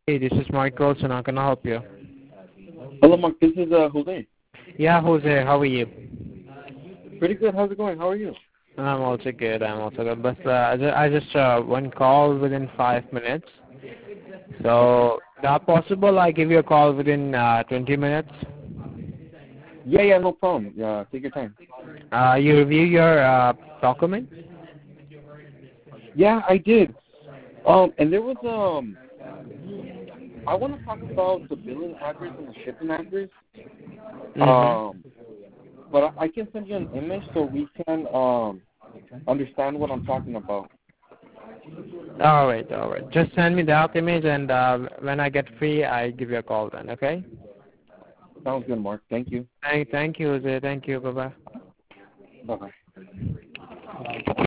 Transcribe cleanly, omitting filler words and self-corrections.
Hey, this is Mike Colson. How can I help you? Hello, Mark. This is Jose. Yeah, Jose, how are you? Pretty good. How's it going? How are you? I'm also good. But I just one call within 5 minutes. So, that possible? I give you a call within 20 minutes. Yeah, no problem. Yeah, take your time. You review your document. Yeah, I did. And there was I want to talk about the billing address and the shipping address. Mhm. But I can send you an image so we can understand what I'm talking about. All right, all right. Just send me that image, and when I get free, I give you a call then. Okay? Sounds good, Mark. Thank you. Thank you, Jose. Thank you. Bye bye. Bye bye.